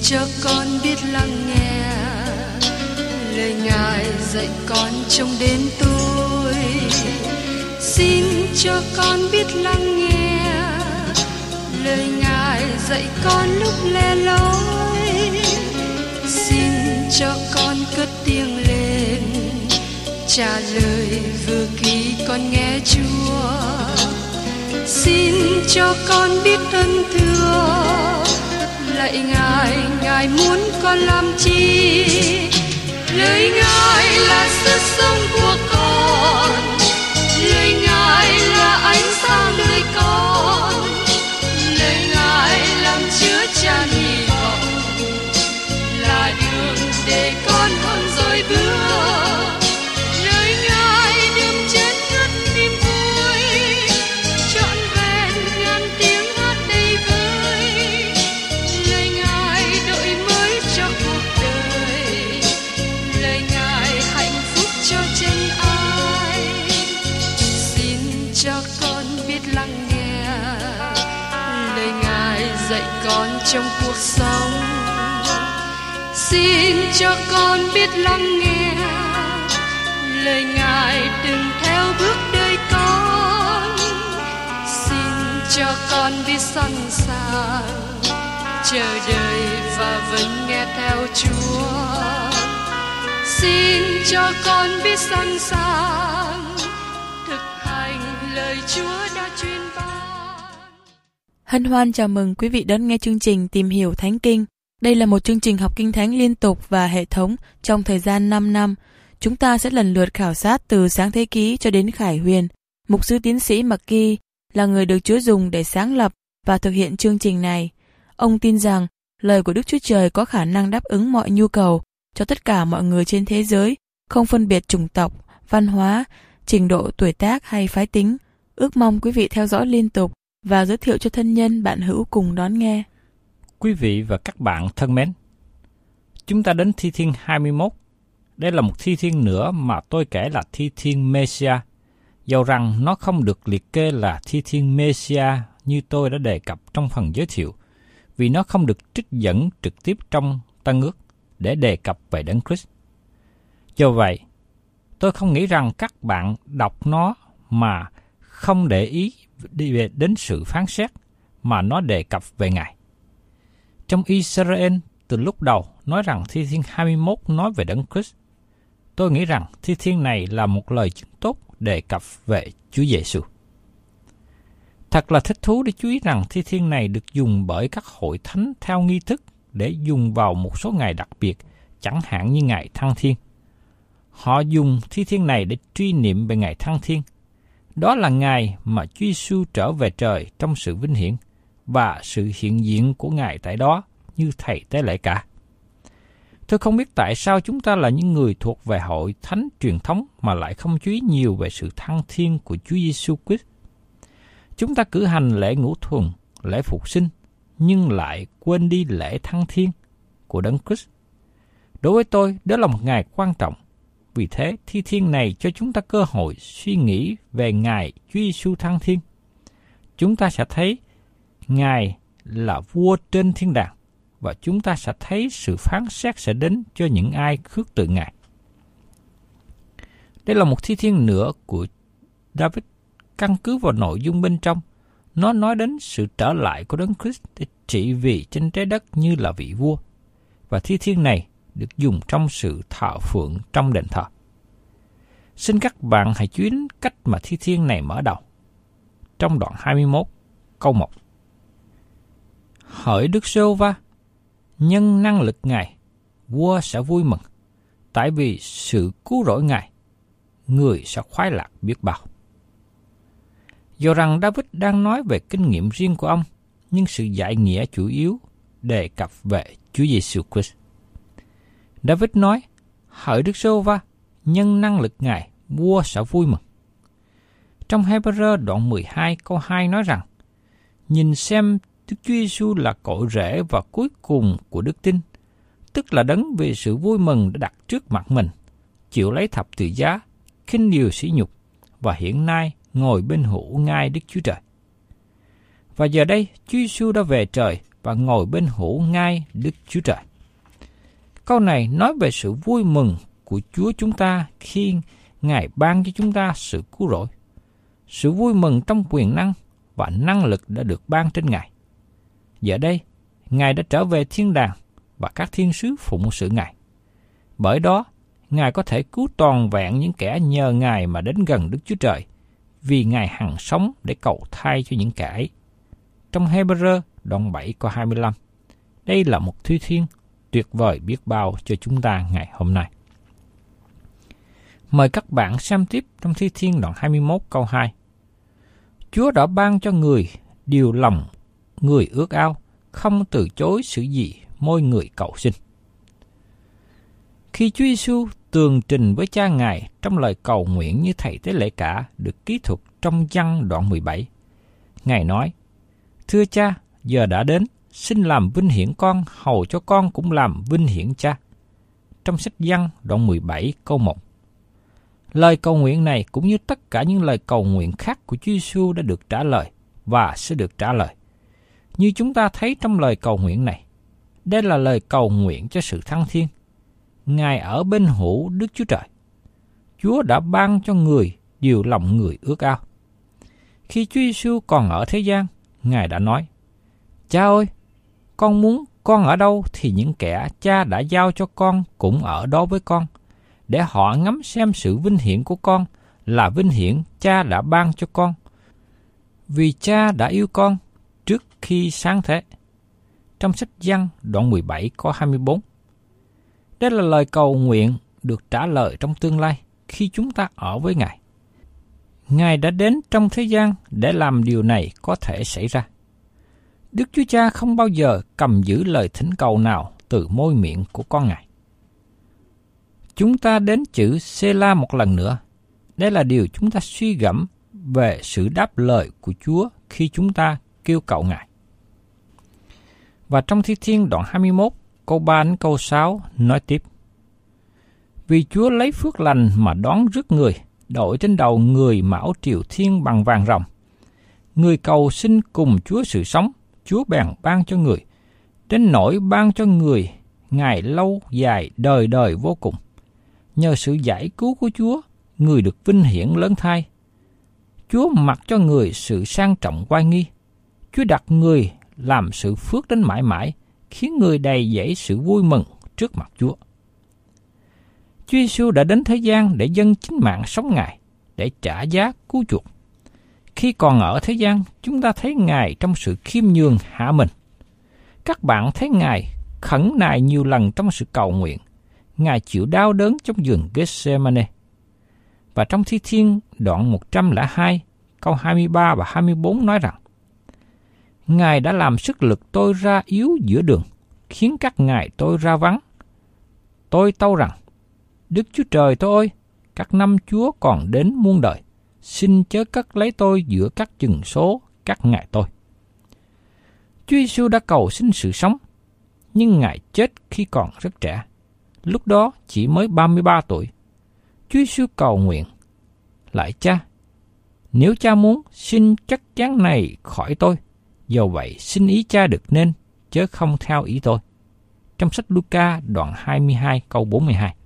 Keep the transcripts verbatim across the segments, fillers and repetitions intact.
cho con biết lắng nghe lời Ngài dạy con trong đêm tối. Xin cho con biết lắng nghe lời Ngài dạy con lúc lẻ loi. Xin cho con cất tiếng lên trả lời vừa khi con nghe Chúa. Xin cho con biết ơn thưa lạy Ngài, Ngài muốn con làm chi? Lời Ngài là sức sống của con, lời Ngài là ánh sáng đời con, lời Ngài làm chứa chan hy vọng, là đường để con không dối bước. Lời Ngài đừng chết ngất niềm vui, trọn vẹn ngàn tiếng hát đầy vơi. Lời Ngài đổi mới cho cuộc đời, lời Ngài hạnh phúc cho chân ai. Xin cho con biết lắng nghe lời Ngài dạy con trong cuộc sống. Xin cho con biết lắng nghe lời Ngài đừng theo bước đời con. Xin cho con biết sẵn sàng chờ đợi và vẫn nghe theo Chúa. Xin cho con biết sẵn sàng thực hành lời Chúa đã truyền ban. Hân hoan chào mừng quý vị đón nghe chương trình Tìm hiểu Thánh Kinh. Đây là một chương trình học Kinh Thánh liên tục và hệ thống trong thời gian năm năm. Chúng ta sẽ lần lượt khảo sát từ Sáng Thế Ký cho đến Khải Huyền. Mục sư tiến sĩ McGee là người được Chúa dùng để sáng lập và thực hiện chương trình này. Ông tin rằng lời của Đức Chúa Trời có khả năng đáp ứng mọi nhu cầu cho tất cả mọi người trên thế giới, không phân biệt chủng tộc, văn hóa, trình độ tuổi tác hay phái tính. Ước mong quý vị theo dõi liên tục và giới thiệu cho thân nhân bạn hữu cùng đón nghe. Quý vị và các bạn thân mến, chúng ta đến Thi Thiên hai mươi mốt. Đây là một thi thiên nữa mà tôi kể là thi thiên Mê-si-a, dầu rằng nó không được liệt kê là thi thiên Mê-si-a như tôi đã đề cập trong phần giới thiệu, vì nó không được trích dẫn trực tiếp trong Tân Ước để đề cập về Đấng Christ. Do vậy, tôi không nghĩ rằng các bạn đọc nó mà không để ý đi đến sự phán xét mà nó đề cập về Ngài. Trong Israel, từ lúc đầu nói rằng thi thiên hai mươi mốt nói về Đấng Christ. Tôi nghĩ rằng thi thiên này là một lời chứng tốt đề cập về Chúa Giêsu. Thật là thích thú để chú ý rằng thi thiên này được dùng bởi các hội thánh theo nghi thức để dùng vào một số ngày đặc biệt, chẳng hạn như ngày Thăng Thiên. Họ dùng thi thiên này để truy niệm về ngày Thăng Thiên. Đó là ngày mà Chúa Giêsu trở về trời trong sự vinh hiển và sự hiện diện của Ngài tại đó như thầy tế lễ cả. Tôi không biết tại sao chúng ta là những người thuộc về hội thánh truyền thống mà lại không chú ý nhiều về sự thăng thiên của Chúa Giêsu Christ. Chúng ta cử hành lễ ngũ tuần, lễ phục sinh, nhưng lại quên đi lễ thăng thiên của Đấng Christ. Đối với tôi, đó là một ngày quan trọng. Vì thế, thi thiên này cho chúng ta cơ hội suy nghĩ về ngày Chúa Giêsu thăng thiên. Chúng ta sẽ thấy Ngài là vua trên thiên đàng, và chúng ta sẽ thấy sự phán xét sẽ đến cho những ai khước từ Ngài. Đây là một thi thiên nữa của David, căn cứ vào nội dung bên trong. Nó nói đến sự trở lại của Đấng Christ để trị vì trên trái đất như là vị vua. Và thi thiên này được dùng trong sự thờ phượng trong đền thờ. Xin các bạn hãy chú ý đến cách mà thi thiên này mở đầu. Trong đoạn hai mươi mốt, câu một. Hỡi Đức Giê-hô-va, nhân năng lực Ngài, vua sẽ vui mừng, tại vì sự cứu rỗi Ngài, người sẽ khoái lạc biết bao. Do rằng David đang nói về kinh nghiệm riêng của ông, nhưng sự dạy nghĩa chủ yếu đề cập về Chúa Giêsu Christ. David nói, hỡi Đức Giê-hô-va, nhân năng lực Ngài, vua sẽ vui mừng. Trong Hebrew đoạn mười hai câu hai nói rằng, nhìn xem Đức Chúa Giêsu là cội rễ và cuối cùng của đức tin, tức là đấng vì sự vui mừng đã đặt trước mặt mình, chịu lấy thập tự giá, khinh điều sỉ nhục, và hiện nay ngồi bên hữu ngai Đức Chúa Trời. Và giờ đây, Chúa Giêsu đã về trời và ngồi bên hữu ngai Đức Chúa Trời. Câu này nói về sự vui mừng của Chúa chúng ta khi Ngài ban cho chúng ta sự cứu rỗi. Sự vui mừng trong quyền năng và năng lực đã được ban trên Ngài. Giờ đây, Ngài đã trở về thiên đàng và các thiên sứ phụng sự Ngài. Bởi đó, Ngài có thể cứu toàn vẹn những kẻ nhờ Ngài mà đến gần Đức Chúa Trời, vì Ngài hằng sống để cầu thay cho những kẻ ấy. Trong Hê-bơ-rơ đoạn bảy câu hai mươi lăm, đây là một thi thiên tuyệt vời biết bao cho chúng ta ngày hôm nay. Mời các bạn xem tiếp trong Thi Thiên đoạn hai mươi mốt câu hai. Chúa đã ban cho người điều lòng người ước ao, không từ chối sự gì môi người cầu xin. Khi Chúa Giêsu tường trình với Cha Ngài trong lời cầu nguyện như thầy tế lễ cả được ký thuật trong Giăng đoạn mười bảy, Ngài nói: Thưa Cha, giờ đã đến, xin làm vinh hiển con, hầu cho con cũng làm vinh hiển Cha. Trong sách Giăng đoạn mười bảy câu một. Lời cầu nguyện này cũng như tất cả những lời cầu nguyện khác của Chúa Giêsu đã được trả lời và sẽ được trả lời. Như chúng ta thấy trong lời cầu nguyện này, đây là lời cầu nguyện cho sự thăng thiên. Ngài ở bên hữu Đức Chúa Trời. Chúa đã ban cho người điều lòng người ước ao. Khi Chúa Giêsu còn ở thế gian, Ngài đã nói: Cha ơi, con muốn con ở đâu thì những kẻ Cha đã giao cho con cũng ở đó với con, để họ ngắm xem sự vinh hiển của con là vinh hiển Cha đã ban cho con. Vì Cha đã yêu con trước khi sáng thế. Trong sách Giăng đoạn mười bảy có hai mươi bốn. Đây là lời cầu nguyện được trả lời trong tương lai khi chúng ta ở với Ngài. Ngài đã đến trong thế gian để làm điều này có thể xảy ra. Đức Chúa Cha không bao giờ cầm giữ lời thỉnh cầu nào từ môi miệng của con Ngài. Chúng ta đến chữ Sê-la một lần nữa. Đây là điều chúng ta suy gẫm về sự đáp lời của Chúa khi chúng ta kêu cầu Ngài. Và trong Thi Thiên đoạn hai mươi mốt, câu ba đến câu sáu nói tiếp: Vì Chúa lấy phước lành mà đón rước người, đội trên đầu người mão triều thiên bằng vàng ròng. Người cầu xin cùng Chúa sự sống, Chúa bèn ban cho người, đến nỗi ban cho người ngày lâu dài đời đời vô cùng. Nhờ sự giải cứu của Chúa, người được vinh hiển lớn thay. Chúa mặc cho người sự sang trọng oai nghi. Chúa đặt người làm sự phước đến mãi mãi, khiến người đầy dẫy sự vui mừng trước mặt Chúa. Chúa Giêsu đã đến thế gian để dâng chính mạng sống Ngài, để trả giá cứu chuộc. Khi còn ở thế gian, chúng ta thấy Ngài trong sự khiêm nhường hạ mình. Các bạn thấy Ngài khẩn nài nhiều lần trong sự cầu nguyện. Ngài chịu đau đớn trong vườn Gethsemane. Và trong Thi Thiên đoạn một trăm lẻ hai, câu hai mươi ba và hai mươi bốn nói rằng: Ngài đã làm sức lực tôi ra yếu giữa đường, khiến các ngài tôi ra vắng. Tôi tâu rằng: Đức Chúa Trời tôi ơi, các năm Chúa còn đến muôn đời, xin chớ cất lấy tôi giữa các chừng số các ngài tôi. Chúa Giêsu đã cầu xin sự sống, nhưng Ngài chết khi còn rất trẻ. Lúc đó chỉ mới ba mươi ba tuổi. Chúa Giêsu cầu nguyện: Lạy Cha, nếu Cha muốn, xin chất chán này khỏi tôi. Dầu vậy xin ý Cha được nên, chớ không theo ý tôi. Trong sách Luca đoạn hai mươi hai câu bốn mươi hai.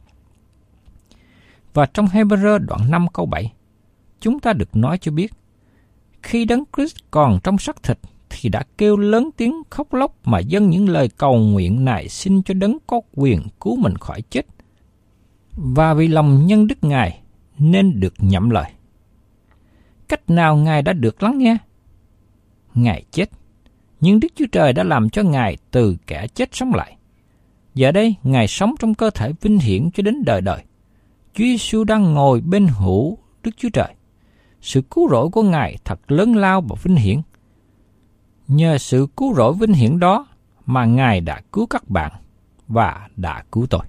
Và trong Hê-bơ-rơ đoạn năm câu bảy, chúng ta được nói cho biết, khi Đấng Christ còn trong xác thịt thì đã kêu lớn tiếng khóc lóc mà dâng những lời cầu nguyện này xin cho Đấng có quyền cứu mình khỏi chết. Và vì lòng nhân đức Ngài nên được nhậm lời. Cách nào Ngài đã được lắng nghe? Ngài chết, nhưng Đức Chúa Trời đã làm cho Ngài từ kẻ chết sống lại. Giờ đây, Ngài sống trong cơ thể vinh hiển cho đến đời đời. Chúa Giêsu đang ngồi bên hữu Đức Chúa Trời. Sự cứu rỗi của Ngài thật lớn lao và vinh hiển. Nhờ sự cứu rỗi vinh hiển đó mà Ngài đã cứu các bạn và đã cứu tôi.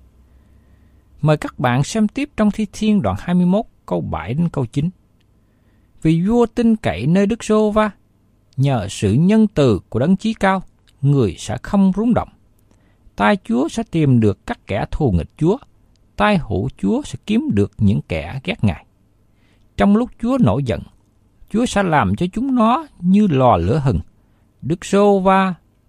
Mời các bạn xem tiếp trong Thi Thiên đoạn hai mươi mốt câu bảy đến câu chín. Vì vua tin cậy nơi Đức Giê-hô-va, nhờ sự nhân từ của Đấng Chí Cao, người sẽ không rúng động. Tai Chúa sẽ tìm được các kẻ thù nghịch Chúa, tai hữu Chúa sẽ kiếm được những kẻ ghét Ngài. Trong lúc Chúa nổi giận, Chúa sẽ làm cho chúng nó như lò lửa hừng. Đức Giê-hô-va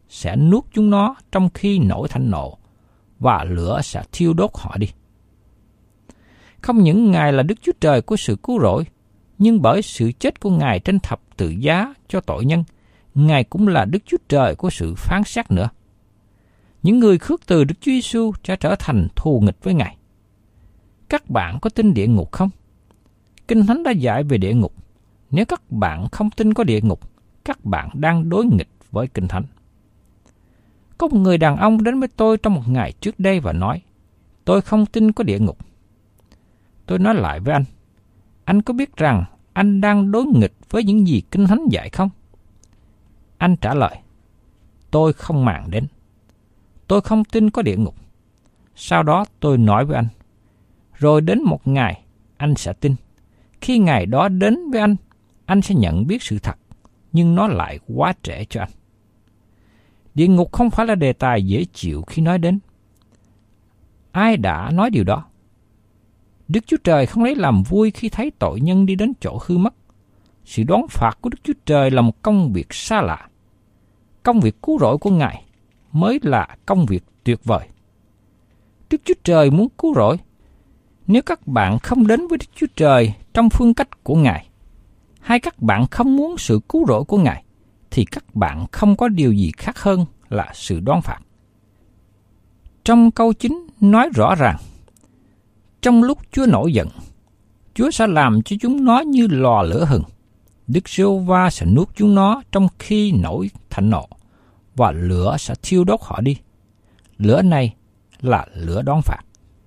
sẽ nuốt chúng nó trong khi nổi thạnh nộ, và lửa sẽ thiêu đốt họ đi. Không những Ngài là Đức Chúa Trời của sự cứu rỗi, nhưng bởi sự chết của Ngài trên thập tự giá cho tội nhân, Ngài cũng là Đức Chúa Trời của sự phán xét nữa. Những người khước từ Đức Chúa Giêsu sẽ trở thành thù nghịch với Ngài. Các bạn có tin địa ngục không? Kinh Thánh đã dạy về địa ngục. Nếu các bạn không tin có địa ngục, các bạn đang đối nghịch với Kinh Thánh. Có một người đàn ông đến với tôi trong một ngày trước đây và nói, tôi không tin có địa ngục. Tôi nói lại với anh, anh có biết rằng anh đang đối nghịch với những gì Kinh Thánh dạy không? Anh trả lời, tôi không màng đến. Tôi không tin có địa ngục. Sau đó tôi nói với anh, rồi đến một ngày anh sẽ tin. Khi ngày đó đến với anh, anh sẽ nhận biết sự thật, nhưng nó lại quá trễ cho anh. Địa ngục không phải là đề tài dễ chịu khi nói đến. Ai đã nói điều đó? Đức Chúa Trời không lấy làm vui khi thấy tội nhân đi đến chỗ hư mất. Sự đoán phạt của Đức Chúa Trời là một công việc xa lạ. Công việc cứu rỗi của Ngài mới là công việc tuyệt vời. Đức Chúa Trời muốn cứu rỗi. Nếu các bạn không đến với Đức Chúa Trời trong phương cách của Ngài, hay các bạn không muốn sự cứu rỗi của Ngài, thì các bạn không có điều gì khác hơn là sự đoán phạt. Trong câu chín nói rõ ràng, trong lúc Chúa nổi giận, Chúa sẽ làm cho chúng nó như lò lửa hừng. Đức Giê-hô-va sẽ nuốt chúng nó trong khi nổi thạnh nộ, và lửa sẽ thiêu đốt họ đi. Lửa này là lửa đoán phạt.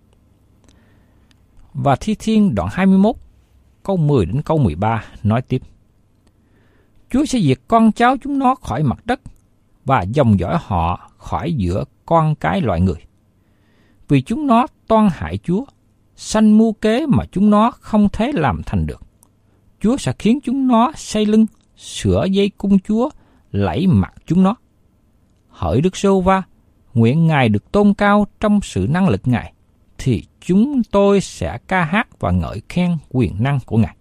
Và Thi Thiên đoạn hai mươi mốt, câu mười đến câu mười ba nói tiếp. Chúa sẽ diệt con cháu chúng nó khỏi mặt đất, và dòng dõi họ khỏi giữa con cái loài người. Vì chúng nó toan hại Chúa, sanh mưu kế mà chúng nó không thể làm thành được. Chúa sẽ khiến chúng nó xây lưng, sửa dây cung Chúa, lẫy mặt chúng nó. Hỡi Đức Giê-hô-va, nguyện Ngài được tôn cao trong sự năng lực Ngài, thì chúng tôi sẽ ca hát và ngợi khen quyền năng của Ngài.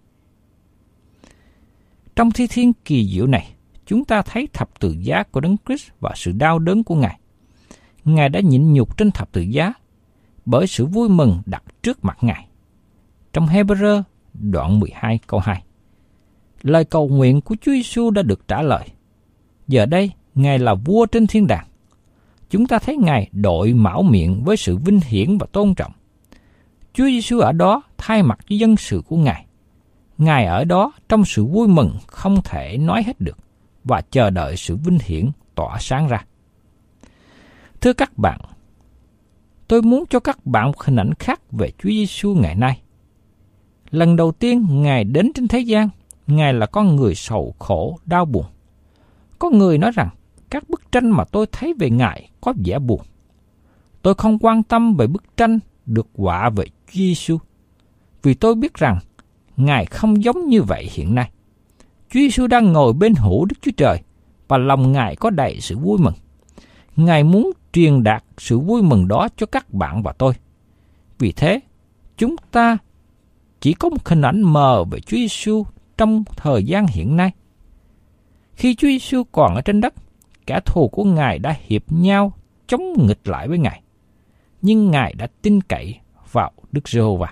Trong Thi Thiên kỳ diệu này, chúng ta thấy thập tự giá của Đấng Christ và sự đau đớn của Ngài. Ngài đã nhịn nhục trên thập tự giá bởi sự vui mừng đặt trước mặt Ngài. Trong Hê-bơ-rơ đoạn mười hai câu hai, lời cầu nguyện của Chúa Giêsu đã được trả lời. Giờ đây, Ngài là vua trên thiên đàng. Chúng ta thấy Ngài đội mão miệng với sự vinh hiển và tôn trọng. Chúa Giêsu ở đó thay mặt cho dân sự của Ngài. Ngài ở đó trong sự vui mừng không thể nói hết được và chờ đợi sự vinh hiển tỏa sáng ra. Thưa các bạn, tôi muốn cho các bạn một hình ảnh khác về Chúa Giêsu ngày nay. Lần đầu tiên Ngài đến trên thế gian, Ngài là con người sầu khổ, đau buồn. Có người nói rằng các bức tranh mà tôi thấy về Ngài có vẻ buồn. Tôi không quan tâm về bức tranh được họa về Chúa Giêsu, vì tôi biết rằng Ngài không giống như vậy hiện nay. Chúa Giêsu đang ngồi bên hữu Đức Chúa Trời và lòng Ngài có đầy sự vui mừng. Ngài muốn truyền đạt sự vui mừng đó cho các bạn và tôi. Vì thế, chúng ta chỉ có một hình ảnh mờ về Chúa Giêsu trong thời gian hiện nay. Khi Chúa Giêsu còn ở trên đất, kẻ thù của Ngài đã hiệp nhau chống nghịch lại với Ngài, nhưng Ngài đã tin cậy vào Đức Giê-hô-va.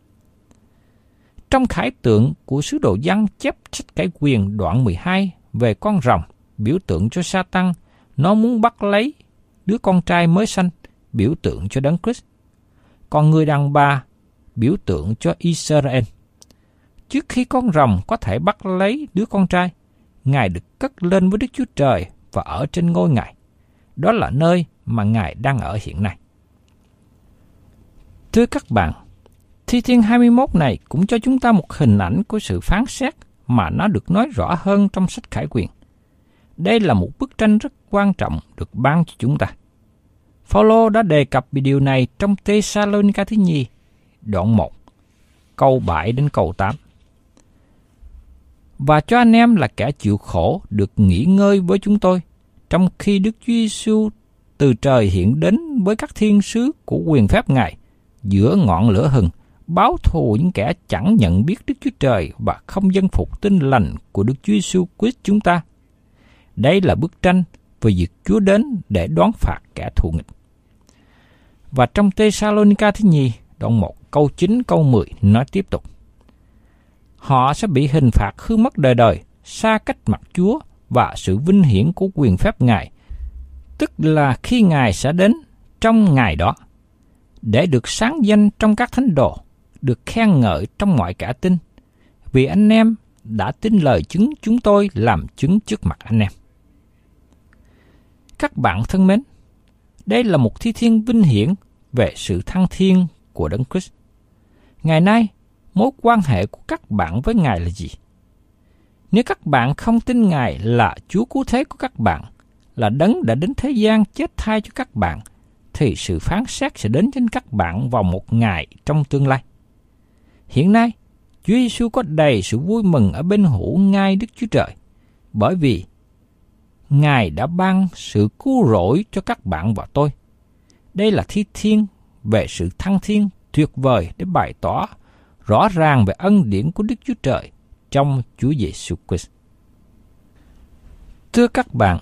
Trong khải tượng của sứ đồ Giăng chép sách Cải Quyền đoạn mười hai về con rồng, biểu tượng cho Sa-tăng, nó muốn bắt lấy đứa con trai mới sanh, biểu tượng cho Đấng Christ. Còn người đàn bà, biểu tượng cho Israel. Trước khi con rồng có thể bắt lấy đứa con trai, Ngài được cất lên với Đức Chúa Trời và ở trên ngôi Ngài. Đó là nơi mà Ngài đang ở hiện nay. Thưa các bạn, Thi Thiên hai mươi mốt này cũng cho chúng ta một hình ảnh của sự phán xét mà nó được nói rõ hơn trong sách Khải Quyền. Đây là một bức tranh rất quan trọng được ban cho chúng ta. Phao-lô đã đề cập về điều này trong Tê-sa-lô-ni-ca thứ nhì, đoạn một, câu bảy đến câu tám. Và cho anh em là kẻ chịu khổ được nghỉ ngơi với chúng tôi, trong khi Đức Chúa Giêsu từ trời hiện đến với các thiên sứ của quyền phép Ngài giữa ngọn lửa hừng, báo thù những kẻ chẳng nhận biết Đức Chúa Trời và không dân phục tin lành của Đức Chúa Giêsu Christ chúng ta. Đây là bức tranh về việc Chúa đến để đoán phạt kẻ thù nghịch. Và trong Tê-sa-lô-ni-ca thứ nhì, đoạn một câu chín câu mười nói tiếp tục. Họ sẽ bị hình phạt hư mất đời đời, xa cách mặt Chúa và sự vinh hiển của quyền phép Ngài, tức là khi Ngài sẽ đến trong ngày đó, để được sáng danh trong các thánh đồ, được khen ngợi trong mọi cả tin, vì anh em đã tin lời chứng chúng tôi làm chứng trước mặt anh em. Các bạn thân mến, đây là một thi thiên vinh hiển về sự thăng thiên của Đấng Christ. Ngày nay, mối quan hệ của các bạn với Ngài là gì? Nếu các bạn không tin Ngài là Chúa cứu thế của các bạn, là Đấng đã đến thế gian chết thay cho các bạn, thì sự phán xét sẽ đến trên các bạn vào một ngày trong tương lai. Hiện nay, Chúa Giêsu có đầy sự vui mừng ở bên hữu ngai Đức Chúa Trời, bởi vì Ngài đã ban sự cứu rỗi cho các bạn và tôi. Đây là thi thiên về sự thăng thiên tuyệt vời để bày tỏ rõ ràng về ân điển của Đức Chúa Trời trong Chúa Giêsu Christ. Thưa các bạn,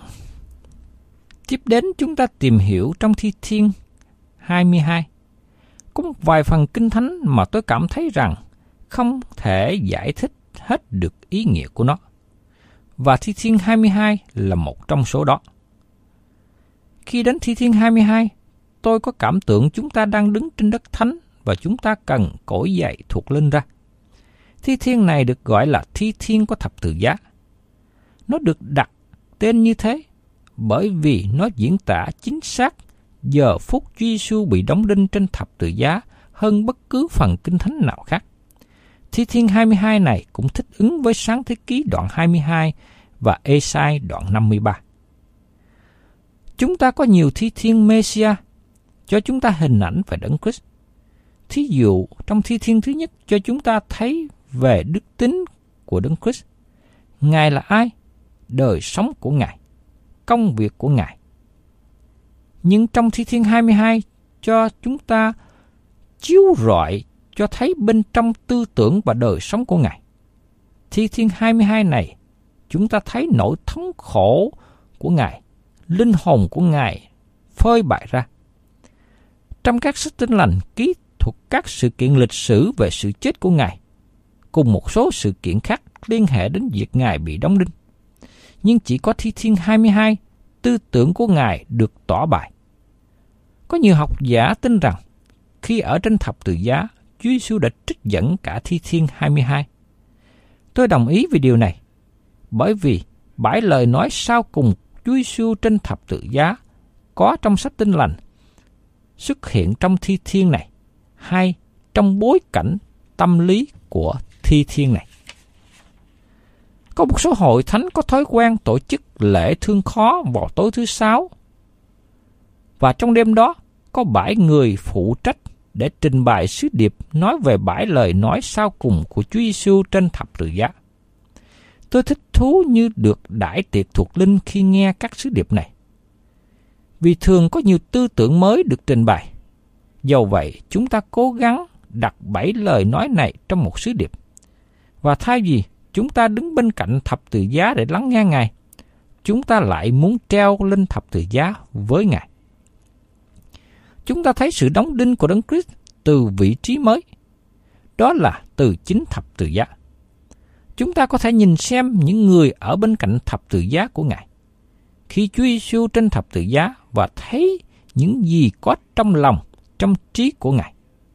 tiếp đến chúng ta tìm hiểu trong thi thiên hai mươi hai. Có một vài phần kinh thánh mà tôi cảm thấy rằng không thể giải thích hết được ý nghĩa của nó. Và thi thiên hai mươi hai là một trong số đó. Khi đến thi thiên hai mươi hai, tôi có cảm tưởng chúng ta đang đứng trên đất thánh và chúng ta cần cổi dậy thuộc linh ra. Thi thiên này được gọi là thi thiên của thập tự giá. Nó được đặt tên như thế bởi vì nó diễn tả chính xác giờ phút Chúa Giêsu bị đóng đinh trên thập tự giá hơn bất cứ phần kinh thánh nào khác. Thi thiên hai mươi hai này cũng thích ứng với Sáng Thế Ký đoạn hai mươi hai và Ê-sai đoạn năm mươi ba. Chúng ta có nhiều thi thiên Mê-si-a cho chúng ta hình ảnh về Đấng Christ. Thí dụ, trong thi thiên thứ nhất cho chúng ta thấy về đức tính của Đấng Christ. Ngài là ai? Đời sống của Ngài, công việc của Ngài. Nhưng trong thi thiên hai mươi hai cho chúng ta chiếu rọi cho thấy bên trong tư tưởng và đời sống của Ngài. Thi thiên hai mươi hai này, chúng ta thấy nỗi thống khổ của Ngài, linh hồn của Ngài phơi bày ra. Trong các sách Tin Lành ký thuật các sự kiện lịch sử về sự chết của Ngài, cùng một số sự kiện khác liên hệ đến việc Ngài bị đóng đinh. Nhưng chỉ có thi thiên hai mươi hai, tư tưởng của Ngài được tỏ bày. Có nhiều học giả tin rằng khi ở trên thập tự giá, Chúa Giêsu đã trích dẫn cả thi thiên hai mươi hai. Tôi đồng ý về điều này, bởi vì bảy lời nói sau cùng Chúa Giêsu trên thập tự giá có trong sách Tin Lành xuất hiện trong thi thiên này, hay trong bối cảnh tâm lý của thi thiên này. Có một số hội thánh có thói quen tổ chức lễ thương khó vào tối thứ sáu, và trong đêm đó có bảy người phụ trách để trình bày sứ điệp nói về bảy lời nói sau cùng của Chúa Giêsu trên thập tự giá. Tôi thích thú như được đãi tiệc thuộc linh khi nghe các sứ điệp này, vì thường có nhiều tư tưởng mới được trình bày. Dầu vậy, chúng ta cố gắng đặt bảy lời nói này trong một sứ điệp, và thay vì chúng ta đứng bên cạnh thập tự giá để lắng nghe Ngài, chúng ta lại muốn treo lên thập tự giá với Ngài. Chúng ta thấy sự đóng đinh của Đấng Christ từ vị trí mới, đó là từ chính thập tự giá. Chúng ta có thể nhìn xem những người ở bên cạnh thập tự giá của Ngài khi Chúa Giêsu trên thập tự giá và thấy những gì có trong lòng, trong trí của Ngài.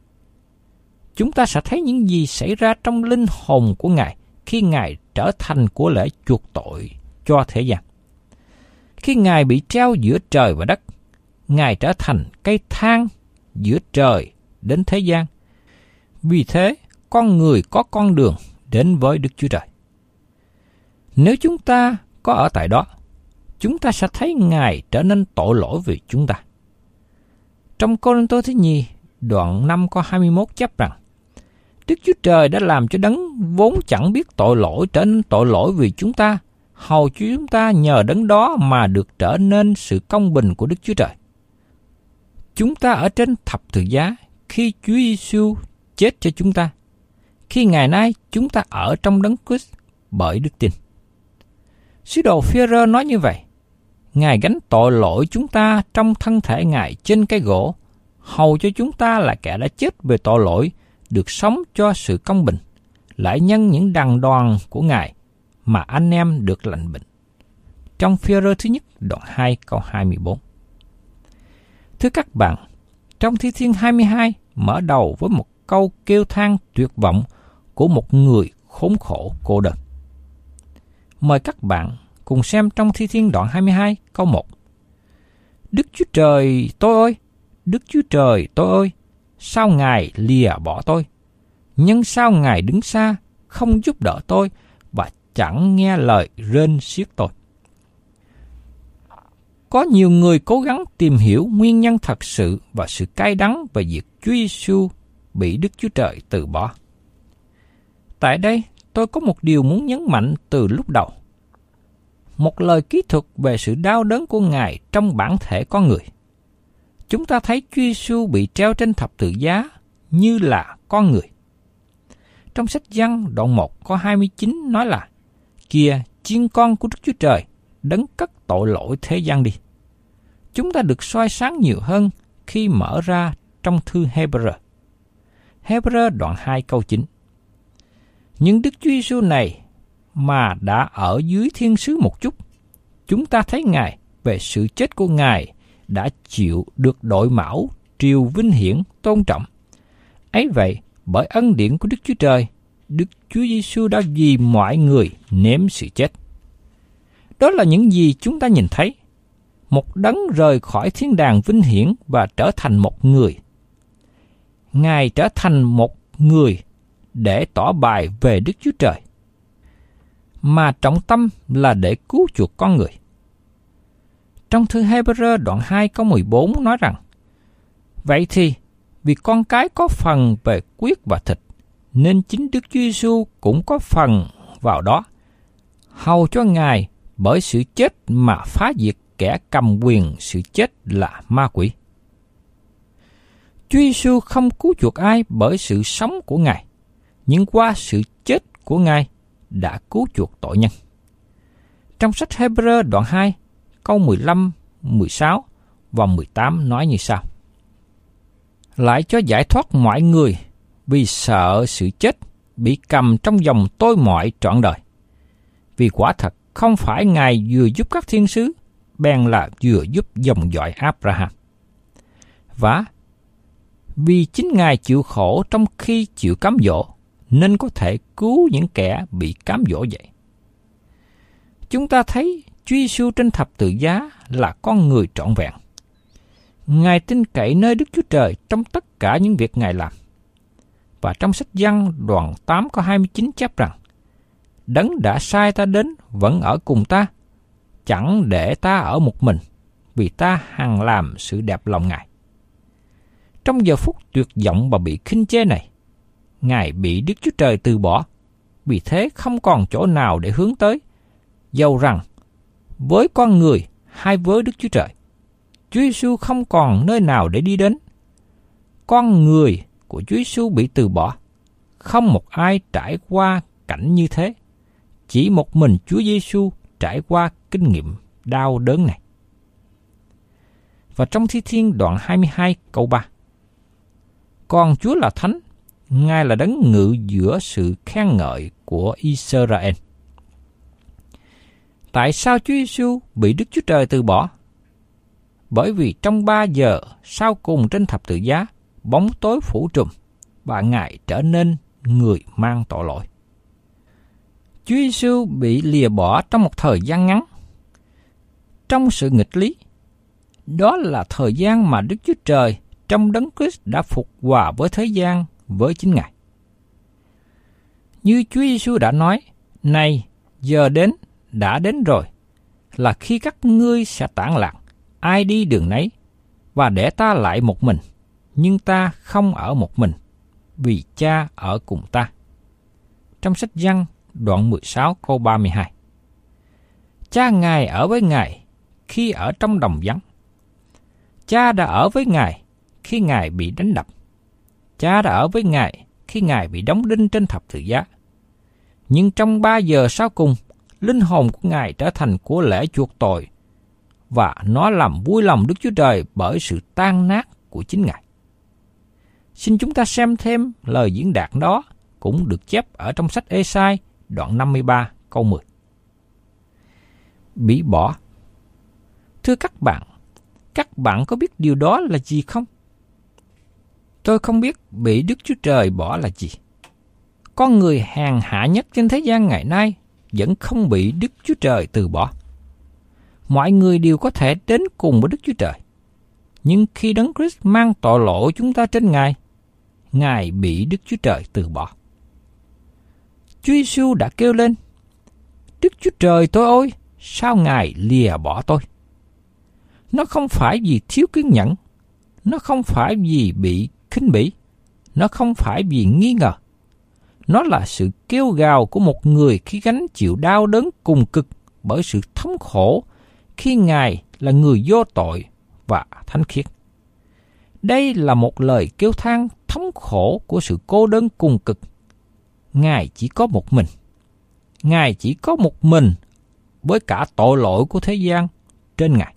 Chúng ta sẽ thấy những gì xảy ra trong linh hồn của Ngài khi Ngài trở thành của lễ chuộc tội cho thế gian. Khi Ngài bị treo giữa trời và đất, Ngài trở thành cây thang giữa trời đến thế gian. Vì thế, con người có con đường đến với Đức Chúa Trời. Nếu chúng ta có ở tại đó, chúng ta sẽ thấy Ngài trở nên tội lỗi vì chúng ta. Trong Cô-rinh-tô thứ nhì, đoạn năm câu hai mươi mốt chép rằng, Đức Chúa Trời đã làm cho đấng vốn chẳng biết tội lỗi trở nên tội lỗi vì chúng ta, hầu cho chúng ta nhờ đấng đó mà được trở nên sự công bình của Đức Chúa Trời. Chúng ta ở trên thập tự giá khi Chúa Giêsu chết cho chúng ta. Khi ngày nay chúng ta ở trong Đấng Christ bởi đức tin. Sứ đồ Phi-e-rơ nói như vậy: Ngài gánh tội lỗi chúng ta trong thân thể Ngài trên cây gỗ, hầu cho chúng ta là kẻ đã chết về tội lỗi, được sống cho sự công bình, lại nhân những đàn đoàn của Ngài mà anh em được lành bệnh. Trong Phi-e-rơ thứ nhất đoạn hai câu hai mươi bốn. Thưa các bạn, trong Thi Thiên hai mươi hai mở đầu với một câu kêu than tuyệt vọng của một người khốn khổ cô đơn. Mời các bạn cùng xem trong Thi Thiên đoạn hai mươi hai câu một. Đức Chúa Trời tôi ơi, Đức Chúa Trời tôi ơi, sao Ngài lìa bỏ tôi? Nhưng sao Ngài đứng xa, không giúp đỡ tôi và chẳng nghe lời rên xiết tôi? Có nhiều người cố gắng tìm hiểu nguyên nhân thật sự và sự cay đắng về việc Chúa Giêsu bị Đức Chúa Trời từ bỏ. Tại đây, tôi có một điều muốn nhấn mạnh từ lúc đầu. Một lời kỹ thuật về sự đau đớn của Ngài trong bản thể con người. Chúng ta thấy Chúa Giêsu bị treo trên thập tự giá như là con người. Trong sách Giăng đoạn một câu hai mươi chín nói là: Kìa, chiên con của Đức Chúa Trời, đấng cất tội lỗi thế gian đi. Chúng ta được soi sáng nhiều hơn khi mở ra trong thư Hê-bơ-rơ. Hê-bơ-rơ đoạn hai câu chín. Nhưng Đức Chúa Giêsu này mà đã ở dưới thiên sứ một chút, chúng ta thấy Ngài về sự chết của Ngài đã chịu được đội mão triều vinh hiển tôn trọng. Ấy vậy, bởi ân điển của Đức Chúa Trời, Đức Chúa Giêsu đã vì mọi người nếm sự chết. Đó là những gì chúng ta nhìn thấy. Một đấng rời khỏi thiên đàng vinh hiển và trở thành một người. Ngài trở thành một người để tỏ bài về Đức Chúa Trời, mà trọng tâm là để cứu chuộc con người. Trong thư Hê-bơ-rơ đoạn hai câu mười bốn nói rằng: Vậy thì, vì con cái có phần về huyết và thịt, nên chính Đức Chúa Giêsu cũng có phần vào đó, hầu cho Ngài bởi sự chết mà phá diệt kẻ cầm quyền sự chết là ma quỷ. Chúa Giêsu không cứu chuộc ai bởi sự sống của Ngài, nhưng qua sự chết của Ngài đã cứu chuộc tội nhân. Trong sách Hê-bơ-rơ đoạn hai, câu mười lăm, mười sáu và mười tám nói như sau: Lại cho giải thoát mọi người vì sợ sự chết bị cầm trong vòng tôi mọi trọn đời. Vì quả thật không phải Ngài vừa giúp các thiên sứ, bèn là vừa giúp dòng dõi Abraham. Và vì chính Ngài chịu khổ trong khi chịu cám dỗ, nên có thể cứu những kẻ bị cám dỗ vậy. Chúng ta thấy Chúa Giêsu trên thập tự giá là con người trọn vẹn. Ngài tin cậy nơi Đức Chúa Trời trong tất cả những việc Ngài làm. Và trong sách Giăng đoạn tám câu hai mươi chín chép rằng: Đấng đã sai ta đến vẫn ở cùng ta, chẳng để ta ở một mình, vì ta hằng làm sự đẹp lòng Ngài. Trong giờ phút tuyệt vọng và bị khinh chê này, Ngài bị Đức Chúa Trời từ bỏ, vì thế không còn chỗ nào để hướng tới, dầu rằng với con người hay với Đức Chúa Trời, Chúa Giêsu không còn nơi nào để đi đến. Con người của Chúa Giêsu bị từ bỏ, không một ai trải qua cảnh như thế, chỉ một mình Chúa Giêsu trải qua kinh nghiệm đau đớn này. Và trong Thi Thiên đoạn hai mươi hai câu ba: Còn Chúa là Thánh, Ngài là đấng ngự giữa sự khen ngợi của Israel. Tại sao Chúa Giêsu bị Đức Chúa Trời từ bỏ? Bởi vì trong ba giờ sau cùng trên thập tự giá, bóng tối phủ trùm và Ngài trở nên người mang tội lỗi. Chúa Giêsu bị lìa bỏ trong một thời gian ngắn. Trong sự nghịch lý, đó là thời gian mà Đức Chúa Trời trong Đấng Christ đã phục hòa với thế gian với chính Ngài. Như Chúa Giêsu đã nói: Này, giờ đến, đã đến rồi, là khi các ngươi sẽ tản lạc, ai đi đường nấy, và để ta lại một mình, nhưng ta không ở một mình, vì Cha ở cùng ta. Trong sách Giăng đoạn mười sáu câu ba mươi hai. Cha Ngài ở với Ngài khi ở trong đồng vắng. Cha đã ở với Ngài khi Ngài bị đánh đập. Cha đã ở với Ngài khi Ngài bị đóng đinh trên thập tự giá. Nhưng trong ba giờ sau cùng, linh hồn của Ngài trở thành của lễ chuộc tội, và nó làm vui lòng Đức Chúa Trời bởi sự tan nát của chính Ngài. Xin chúng ta xem thêm lời diễn đạt đó cũng được chép ở trong sách Ê-sai đoạn năm mươi ba câu mười. Bị bỏ. Thưa các bạn, các bạn có biết điều đó là gì không? Tôi không biết bị Đức Chúa Trời bỏ là gì. Con người hèn hạ nhất trên thế gian ngày nay vẫn không bị Đức Chúa Trời từ bỏ. Mọi người đều có thể đến cùng với Đức Chúa Trời. Nhưng khi Đấng Christ mang tội lỗi chúng ta trên Ngài, Ngài bị Đức Chúa Trời từ bỏ. Chúa Giêsu đã kêu lên: Đức Chúa Trời tôi ơi, sao Ngài lìa bỏ tôi? Nó không phải vì thiếu kiên nhẫn, nó không phải vì bị khinh bỉ, nó không phải vì nghi ngờ. Nó là sự kêu gào của một người khi gánh chịu đau đớn cùng cực bởi sự thống khổ khi Ngài là người vô tội và thánh khiết. Đây là một lời kêu than thống khổ của sự cô đơn cùng cực. Ngài chỉ có một mình. Ngài chỉ có một mình với cả tội lỗi của thế gian trên Ngài.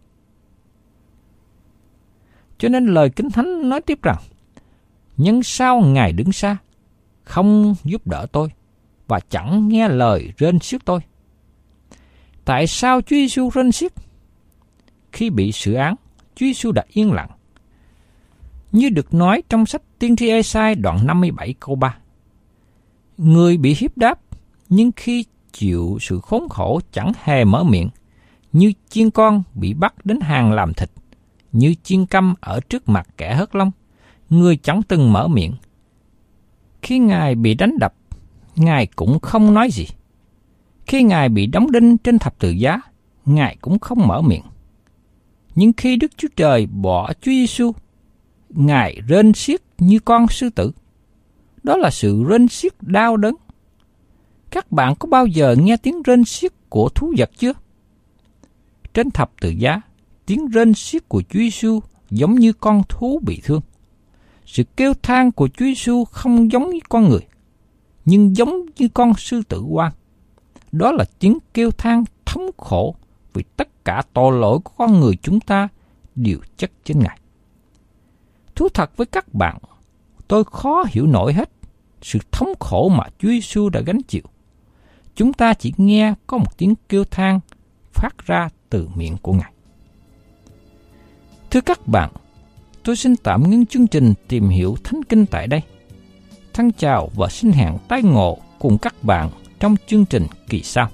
Cho nên lời Kinh Thánh nói tiếp rằng, nhưng sao Ngài đứng xa, không giúp đỡ tôi và chẳng nghe lời rên xiết tôi? Tại sao Chúa Giêsu rên xiết? Khi bị xử án, Chúa Giêsu đã yên lặng. Như được nói trong sách Tiên tri Ê-sai đoạn năm mươi bảy câu ba. Người bị hiếp đáp, nhưng khi chịu sự khốn khổ chẳng hề mở miệng, như chiên con bị bắt đến hàng làm thịt, như chiên câm ở trước mặt kẻ hớt lông, người chẳng từng mở miệng. Khi Ngài bị đánh đập, Ngài cũng không nói gì. Khi Ngài bị đóng đinh trên thập tự giá, Ngài cũng không mở miệng. Nhưng khi Đức Chúa Trời bỏ Chúa Giêsu, Ngài rên xiết như con sư tử. Đó là sự rên xiết đau đớn. Các bạn có bao giờ nghe tiếng rên xiết của thú vật chưa? Trên thập tự giá, tiếng rên xiết của Chúa Giêsu giống như con thú bị thương. Sự kêu than của Chúa Giêsu không giống như con người, nhưng giống như con sư tử oan. Đó là tiếng kêu than thống khổ vì tất cả tội lỗi của con người chúng ta đều chất trên Ngài. Thú thật với các bạn, tôi khó hiểu nổi hết sự thống khổ mà Chúa Giêsu đã gánh chịu. Chúng ta chỉ nghe có một tiếng kêu than phát ra từ miệng của Ngài. Thưa các bạn, tôi xin tạm ngưng chương trình tìm hiểu Thánh Kinh tại đây. Thân chào và xin hẹn tái ngộ cùng các bạn trong chương trình kỳ sau.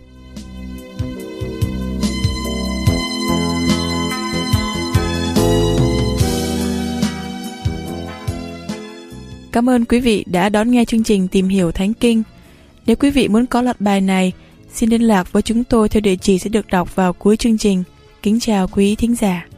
Cảm ơn quý vị đã đón nghe chương trình Tìm hiểu Thánh Kinh. Nếu quý vị muốn có loạt bài này, xin liên lạc với chúng tôi theo địa chỉ sẽ được đọc vào cuối chương trình. Kính chào quý thính giả.